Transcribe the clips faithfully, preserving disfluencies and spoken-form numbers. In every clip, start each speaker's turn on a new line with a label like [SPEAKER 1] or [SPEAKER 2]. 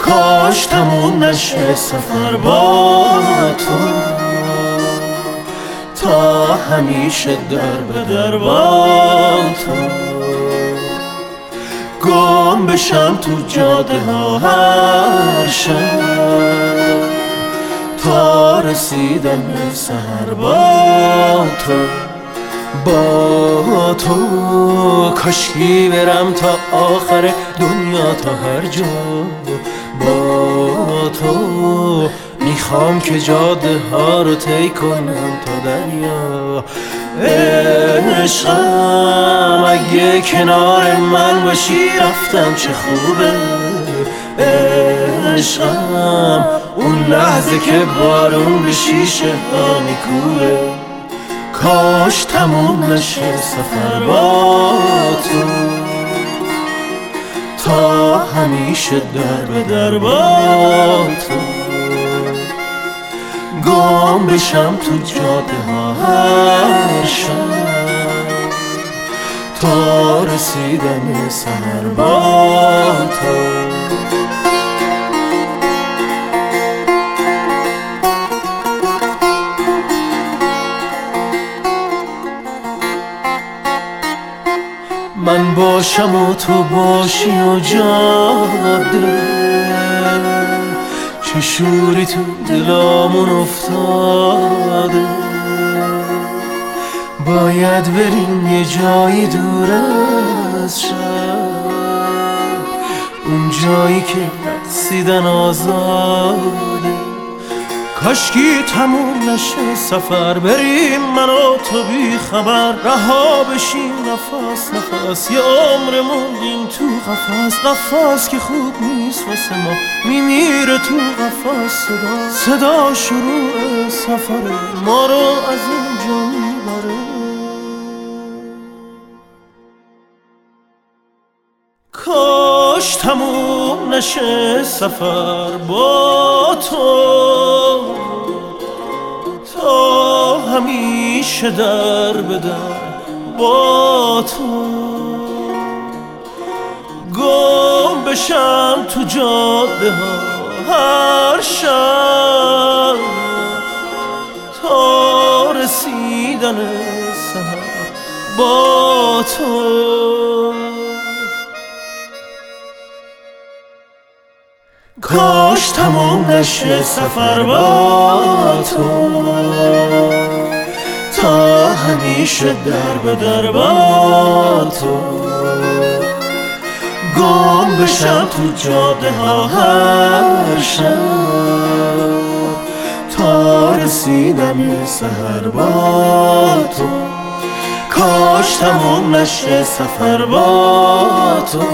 [SPEAKER 1] کاش تموم نشه سفر با تو، تا همیشه در به در با تو، گم بشم تو جاده ها هر شب تا رسیدن به سحر با تو. با تو کاشکی برم تا آخر دنیا، تا هر جا با تو میخوام که جاده ها رو طی کنم تا دریا. عشقم اگه کنار من باشی رفتم چه خوبه، عشقم اون لحظه که بارون به شیشه ها میکوبه. کاش تموم نشه سفر با تو، تا همیشه در به در با تو، گم بشم تو جاده ها هر شب تا رسیدن سحر با تو. من باشم و تو باشی و جاده، چه شوری تو دلامون افتاده. باید بریم یه جایی دور از شهر، اون جایی که رقصیدن آزاده. کاشکی تموم نشه سفر، بریم من و تو بی خبر، رها بشیم نفس نفس، یه عمر موندیم تو قفس. قفس که خوب نیست واسه ما، میمیره تو قفس صدا. صدا شروع سفره، ما رو از اینجا میبره. کاش تموم نشه سفر با تو، تا همیشه در به در با تو، گم بشم تو جاده ها هر شب تا رسیدن سحر با تو. کاش تموم نشه سفر با تو، تا همیشه در به در با تو، گم بشم تو جاده ها هر شب تا رسیدن سحر با تو. کاش تموم نشه سفر با تو،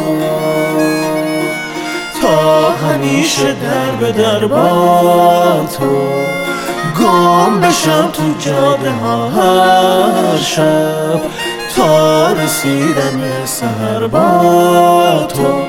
[SPEAKER 1] تا همیشه در به در با تو، گم بشم تو جاده ها هر شب تا رسیدن سحر با تو.